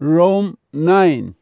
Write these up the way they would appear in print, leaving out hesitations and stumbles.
Rome 9.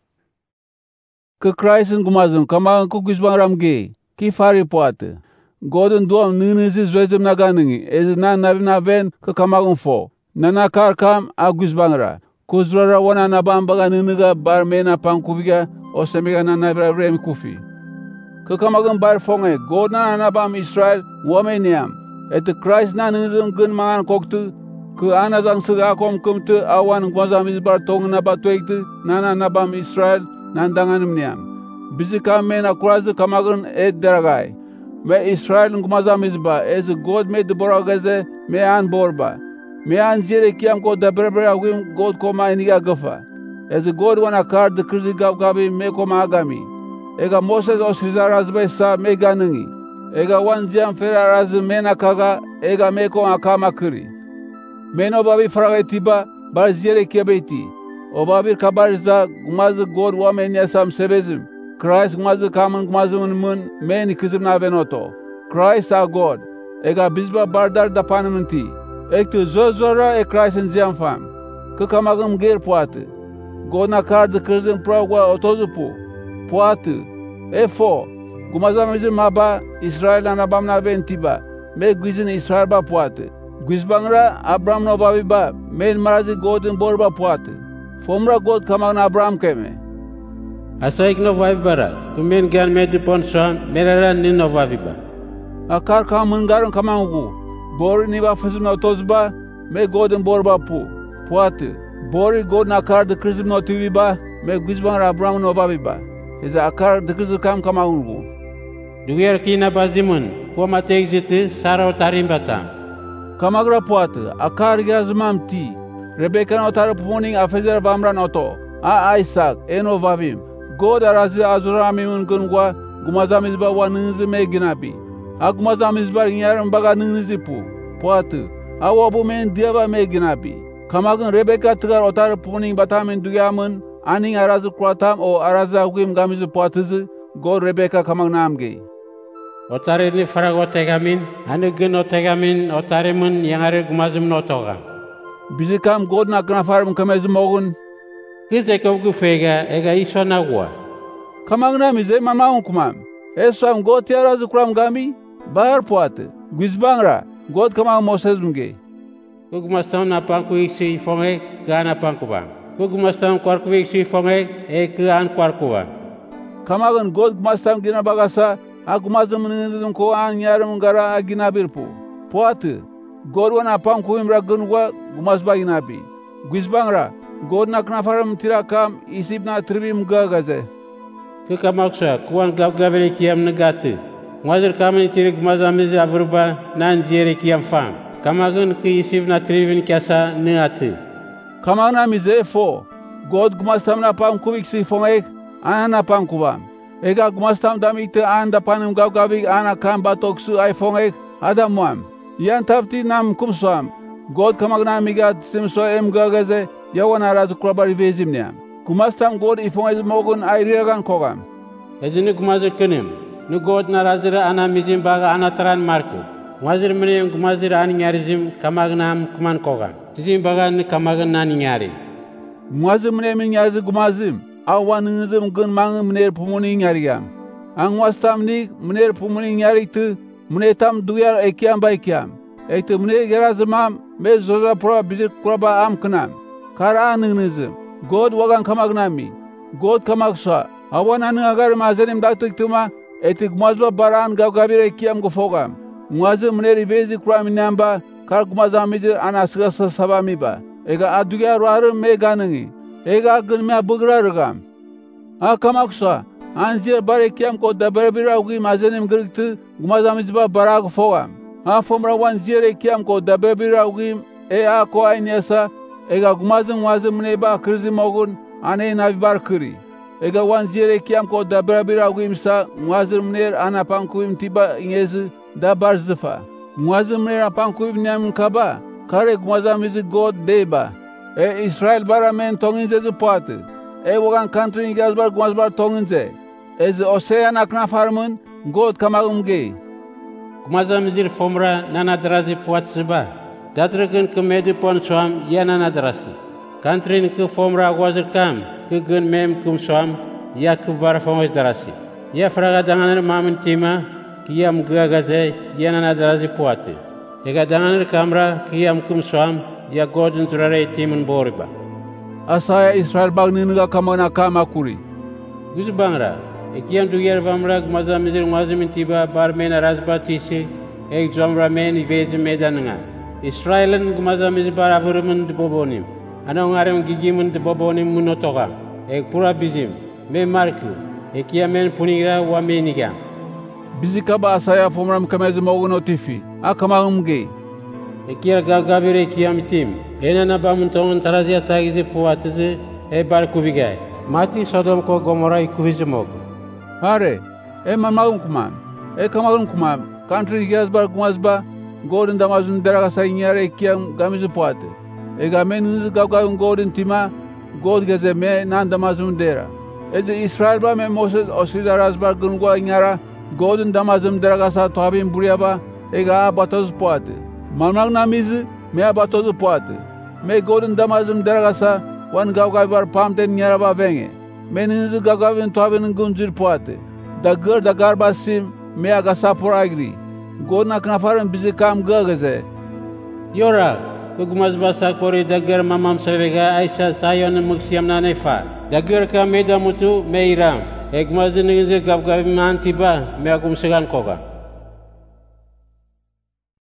Că Christ în gumazăm, kama ku guzbang ramge, ki fari poate. Godun duam ninizi zoizum naganıngi, ez na ven ka kamagun fo. Nana kar kam a guzbangra. Kuzrara wana nabam baga niniga bar mena pankuviga, osemiga na rem kufi. Ka kamagun bar fonge, God na nabam Israel, wameniam. Et Christ na nizum gun mangan koktu, că anazang săga acum câmtă awan gwazamiz bar tong na batoiktu nana nabam Israel nandanganum niam. Bizika mena kurazı kamagun deragai. Me Israel ngwazamiz ba ez God me deboragaze me an borba. Me an zire kiam ko dabrebre agim God koma iniga gafa. Ez God wana kar de krizi gabi me koma agami. Ega Moses osfizaraz sa me ganungi. Ega wan ziam feraraz mena kaga ega me koma kama kiri. Meno babi fragetiba bar zire kebeti. O babir kabarza gumazı God wamen yasam sebezim. Christ gumazı kamun gumazımın mun meni kızım na venoto. Christ our God. Ega bizba bardar da panımınti. Ektu zora Christ'ın ziyan fam. Kıkamagım ger poatı. God na kardı kızım pragwa otozupu. Poatı. Efo. Gumazamızın maba İsrail anabam na ventiba. Me güzün İsrail ba poatı. Güzbangra Abraham no babiba men marazi Godin borba poatı. Fomra God kamagna Abraham keme. Asaik no vavibara, kumen gan medi ponson, meraran ni no vaviba. Akar kamun garun kamangu. Bori niva fızım no tozba, me Godin borba poatı. Bori God na kar de krizim no tiviba, me güzbangra Abraham no babiba. Eza akar de krizim kamangu. Duger kina bazimun, koma tegziti sara otarim batam. Kamagra poatı, akar yazmam ti. Rebecca no tarı pumoning afezer vamran oto. A Isaac, eno vavim. God arazi azuramimun gungwa, gumazamizba wa nınızı me ginabi. A gumazamizba yarın baga nınızı poatı. A wabu men diava me ginabi. Kamagın Rebecca tıgar otarı pumoning batamin dugamın, aning arazi kuratam o arazi agim gamizı poatızı, God Rebecca kamag namgey. Otare ni farag otegamin, ane gün otegamin otaremun yangare gumazım notoga. Bizikam God na knafarım kamezim ogun. Kize kovgu fega ega iso nagwa. Kamag namize mamaun kumam. Esam God tiarazi kuram gami, bahar poatı. Güzbangra, God kamag Moses mge. Kugumastam na panku iksi ifonge gana pankuba. Kugumastam kwarku iksi ifonge kan kwarkuba. Kamagın God gumastam gina bagasa, a gumazım nınızım ko an yarım gara a gina birpu. Poatı. God wana panku imra gunwa gumazba ginabi. Güzbangra, God na knafarım tirakam isib na tribim gagaze. Kukamaksa kuan gavere kiyam negati. Mwazir kamen tiri gumazamizi avurba nan jere kiyam fam. Kamagın ki isib na tribin kasa neati. Kamagna mize fo. God gumastam na panku iksi fongek ana pankuvam. Ega gumastam damite anda panum gavgavig ana kam batoksu ay fongek adamwam. Yan tapti nam kumsam. God kamagna migat simso em gagaze yawan arazu kurabari vezimniam. Kumastam God ifongez mogun ay riagan kogam. Ezini kumazir kenim. Nu God na razira ana mizim baga ana taran marku. Wazir menem kumazir ani nyarizim kamagnam kuman kogam. Tizim baga ni kamagna ni nyari. Mwazim menem nyazi gumazim. Awanınızım gün mangı mner pumuni nyarigam. Angwastam ni mner pumuni nyariktu. Mune tam duyar ekiam baykam. Ekte mune gerazımam me zoza pro bizi kuraba am kınam. Kara anınızım. God wagan kamagnami. God kamaksa. Awan anı agar mazenim daktıktığıma etik mazba baran gavgavir ekiam gufogam. Muazı mune rivezi kuraminamba kar gumazamizir anasıgasa sabamiba. Ega adugya ruarım me ganıngi. Ega gün me bıgrarıgam. A kamaksa. Anzir barekiam ko dabarabira ugi mazenim gırıktı. Gumazamizba barag fogam. A fomra wan zire kiam ko dabarabira ugi a ko aynesa. Ega gumazım wazım neba krizim ogun ane navibar kiri. Ega wan zire kiam ko dabarabira ugi msa wazım ner ana pankuim tiba ingezi dabar zifa. Wazım ner pankuim nyam kaba. Kare gumazamizi God deba. İsrail bara men tonginze zipatı. Wagan kantu ingazbar gumazbar tonginze. Ez osean akna farmın God kamagum gey. Gumazamizir fomra nana drazi puatsiba. Datrıgın kımedi ponsoam yana nadrasi. Kantrin ke fomra wazir kam ke gen mem kum swam ya ke bar fomos darasi. Ya fraga danganer mamin tima kiyam gagaze yanana darasi puate. Ega danganer kamra kiyam kum swam ya godun turare timun boriba. Asaya Israel bag niniga kamana kama kuri. Guzu bangra ekiyam duyer vamra gmaza mizir ngwazimin tiba bar mena razba tisi ek jomra men ivezi medananga. Israelen gmaza mizir bar avurumun de bobonim. Ana ngarem gigimun de bobonim munotoga. Ek pura bizim me marku ekiyam men punigra wa meniga. Bizikaba asaya fomram kamezi mogono tifi. Akamagumge. Ekiyar gagavire ekiyam tim. Ena na bamuntongon tarazia tagize puatize e bar kubigai. Mati Sodom ko Gomora ikuvize mogo. Hare, mamagum kumam. Kamagum kumam. Country gasbar kumazba. Godin damazun deragasa inyare ekiyam gamizu puate. Gamen gavgavun godin tima. God gaze me nan damazun dera. Israel ba me Moses osida razbar gungwa inyara. Godin damazun deragasa tohabin buriaba. Batoz puate. Mamag namiz me batoz puate. Me godin damazun deragasa. Wan gavgavar pamten nyaraba venge. Meniniz gavgavin tohabin gunjir puate. Dagar basim me agasa poragri. Godna knafarin bizi kam gagaze. Yora, kugmaz basa kori dagar mamam sevega Aisha sayon muksiyam na nefa. Dagar ka meda mutu me iram. Egmaz niniz gavgavin mantiba me agum segan koga.